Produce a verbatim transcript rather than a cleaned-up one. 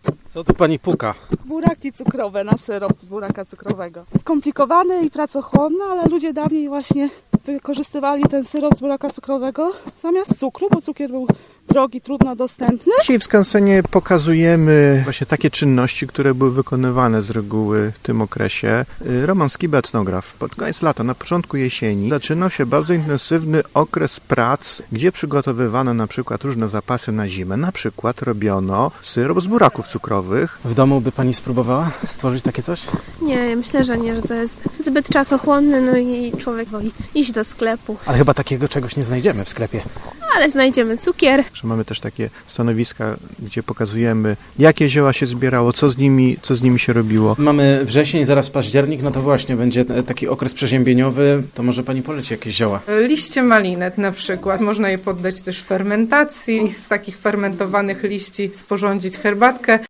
Co tu pani puka? Buraki cukrowe na syrop z buraka cukrowego. Skomplikowany i pracochłonny, ale ludzie dawniej właśnie wykorzystywali ten syrop z buraka cukrowego zamiast cukru, bo cukier był drogi, trudno dostępny. Dzisiaj w skansenie pokazujemy właśnie takie czynności, które były wykonywane z reguły w tym okresie. Roman Skiba, etnograf. Pod koniec lata, na początku jesieni zaczynał się bardzo intensywny okres prac, gdzie przygotowywano na przykład różne zapasy na zimę. Na przykład robiono syrop z buraków cukrowych. W domu by pani spróbowała stworzyć takie coś? Nie, ja myślę, że nie, że to jest zbyt czasochłonne, no i człowiek woli iść do sklepu. Ale chyba takiego czegoś nie znajdziemy w sklepie. Ale znajdziemy cukier. Że mamy też takie stanowiska, gdzie pokazujemy, jakie zioła się zbierało, co z nimi, co z nimi się robiło. Mamy wrzesień, zaraz październik, no to właśnie będzie taki okres przeziębieniowy. To może pani poleci jakieś zioła? Liście malinet na przykład. Można je poddać też fermentacji i z takich fermentowanych liści sporządzić herbatkę.